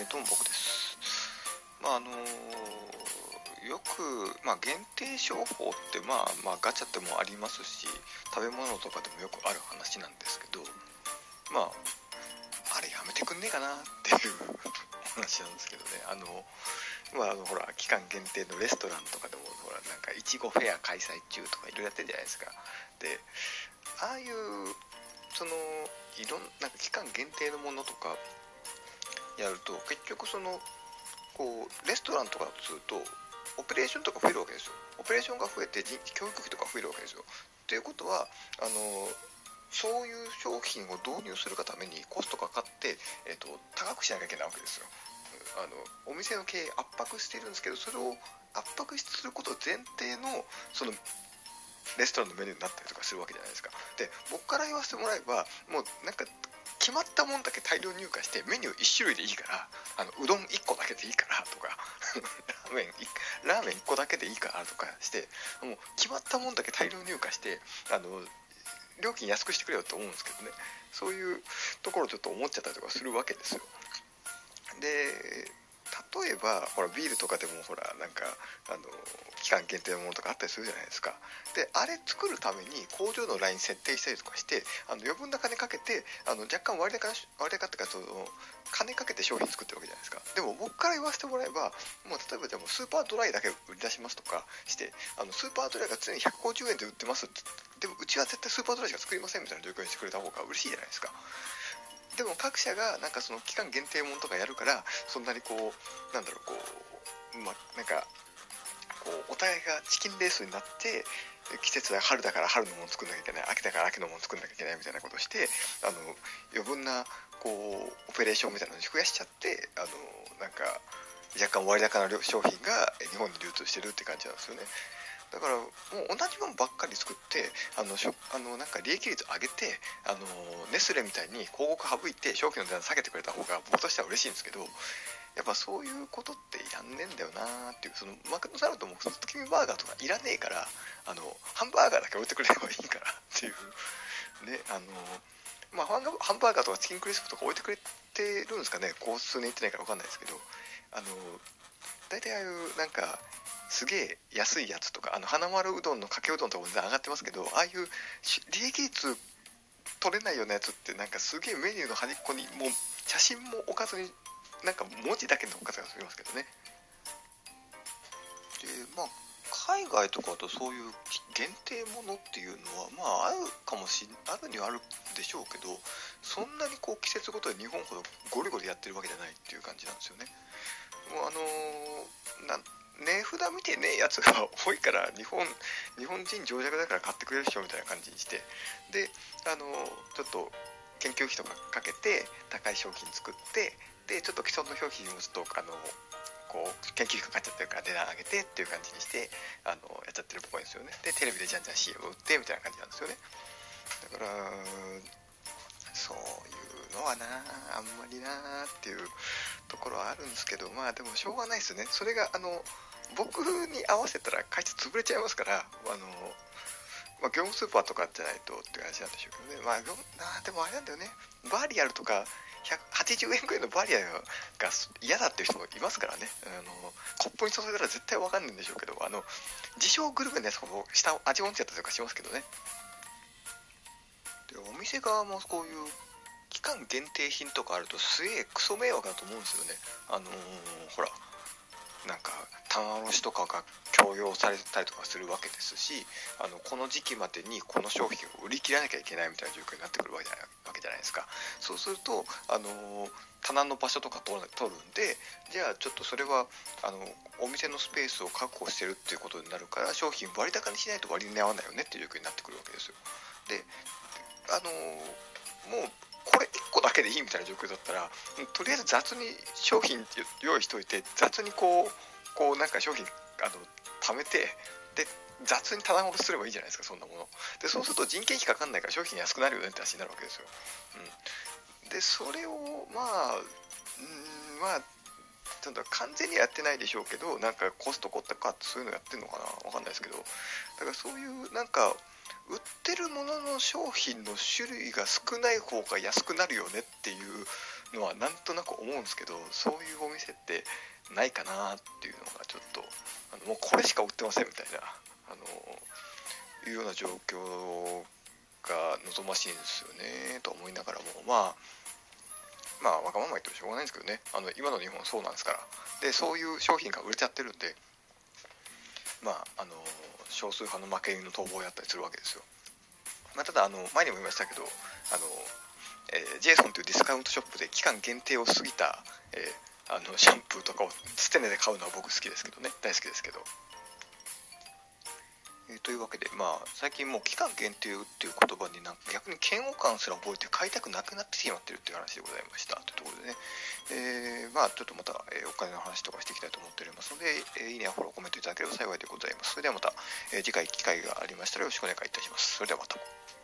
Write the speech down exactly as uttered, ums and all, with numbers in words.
どうも僕です。まああのー、よく、まあ、限定商法ってまあまあガチャってもありますし、食べ物とかでもよくある話なんですけど、まああれやめてくんねえかなっていう話なんですけどね。あのまああのほら期間限定のレストランとかでもほらなんかいちごフェア開催中とかいろいろやってるじゃないですか。で、ああいうそのいろんなんか期間限定のものとかやると結局そのこうレストランとかだとするとオペレーションとか増えるわけですよ。オペレーションが増えて教育費とか増えるわけですよ。ということはあのそういう商品を導入するがためにコストかかって、えーと、高くしなきゃいけないわけですよ。あのお店の経営圧迫してるんですけど、それを圧迫すること前提のそのレストランのメニューになったりとかするわけじゃないですか。で、僕から言わせてもらえばもうなんか決まったもんだけ大量入荷してメニューいち種類でいいからあのうどんいっこだけでいいからとかラーメンラーメンいっこだけでいいからとかしてもう決まったもんだけ大量入荷してあの料金安くしてくれよと思うんですけどね。そういうところちょっと思っちゃったりとかするわけですよ。で例えばほらビールとかでもほらなんかあの期間限定のものとかあったりするじゃないですか。であれ作るために工場のライン設定したりとかしてあの余分な金かけてあの若干割高割高っていうかその金かけて商品作ってるわけじゃないですか。でも僕から言わせてもらえばもう例えばでもスーパードライだけ売り出しますとかしてあのスーパードライが常にひゃくごじゅうえんで売ってますってでもうちは絶対スーパードライしか作りませんみたいな状況にしてくれた方が嬉しいじゃないですか。でも各社がなんかその期間限定ものとかやるからそんなにこうなんだろうこうまあなんかこうお互いがチキンレースになって季節は春だから春のもの作んなきゃいけない秋だから秋のもの作んなきゃいけないみたいなことをしてあの余分なこうオペレーションみたいなのに増やしちゃってあのなんか若干割高な商品が日本に流通してるって感じなんですよね。だからもう同じものばっかり作ってあのしょあのなんか利益率上げてあのネスレみたいに広告省いて商品の値段下げてくれた方が僕としては嬉しいんですけど、やっぱそういうことってやんねえんだよなーっていう。そのマクドナルドも月見バーガーとかいらねえからあのハンバーガーだけ置いてくれればいいからっていうね。あのまあハンバーガーとかチキンクリスプとか置いてくれてるんですかね。こう数年行ってないから分かんないですけど、あの大体ああいうなんかすげえ安いやつとかあの花丸うどんのかけうどんとかも上がってますけど、ああいう利益率取れないようなやつってなんかすげえメニューの端っこにもう写真も置かずになんか文字だけの置かずがすりますけどね。でまあ海外とかだとそういう限定ものっていうのはまああるかもしあるにはあるでしょうけど、そんなにこう季節ごとに日本ほどゴリゴリやってるわけじゃないっていう感じなんですよね。もうあのー、なん値札見てねえやつが多いから日本日本人情弱だから買ってくれるでしょみたいな感じにして、であのちょっと研究費とかかけて高い商品作って、でちょっと既存の商品をちょっとあのこう研究費かかっちゃってるから値段上げてっていう感じにしてあのやっちゃってるっぽいんですよね。でテレビでじゃんじゃん シーエム 売ってみたいな感じなんですよね。だからそういうのはなあんまりなっていうところはあるんですけど、まあでもしょうがないですね。それがあの僕に合わせたら会社潰れちゃいますから、あの、まあ、業務スーパーとかじゃないとって話なんでしょうけどね。まあなでもあれなんだよね、バーリアルとかひゃくはちじゅうえんくらいのバーリアルが嫌だっていう人もいますからね。あのコップに注いだら絶対わかんないんでしょうけど、あの自称グルメのやつほど下を味音痴やったりとかしますけどね。でお店側もこういう期間限定品とかあるとすげえクソ迷惑だと思うんですよね。あのー、ほらなんか棚卸しとかが強要されたりとかするわけですし、あのこの時期までにこの商品を売り切らなきゃいけないみたいな状況になってくるわけじゃないわけじゃないですか。そうするとあのー、棚の場所とか取るんで、じゃあちょっとそれはあのお店のスペースを確保してるっていうことになるから商品割高にしないと割に合わないよねっていう状況になってくるわけですよ。であのー、もうこれいっこだけでいいみたいな状況だったらとりあえず雑に商品用意しといて雑にこうこうなんか商品あの貯めてで雑に棚卸しすればいいじゃないですか、そんなもので。そうすると人件費かかんないから商品安くなるよねって話になるわけですよ、うん、でそれをまあうんまあちょっと完全にはやってないでしょうけど、なんかコストコとかそういうのやってるのかなわかんないですけど、だからそういうなんか売ってるものの商品の種類が少ない方が安くなるよねっていうのはなんとなく思うんですけど、そういうお店ってないかなっていうのがちょっと、あのもうこれしか売ってませんみたいな、あのいうような状況が望ましいんですよねと思いながらも、まあまあわがまま言ってもしょうがないんですけどね、あの今の日本そうなんですから。でそういう商品が売れちゃってるんで、まああの少数派の負け犬の逃亡をやったりするわけですよ。まあ、ただあの前にも言いましたけど、あの、えー、ジェイソンというディスカウントショップで期間限定を過ぎた、えー、あのシャンプーとかをステネで買うのは僕好きですけどね、大好きですけど、えー、というわけで、まあ最近もう期間限定っていう言葉になんか逆に嫌悪感すら覚えて買いたくなくなってしまってるっていう話でございましたというところでね、えー、まあちょっとまた、えー、お金の話とかしていきたいと思っておりますので、えー、いいねやフォローコメントいただければ幸いでございます。それではまた、えー、次回機会がありましたらよろしくお願いいたします。それではまた。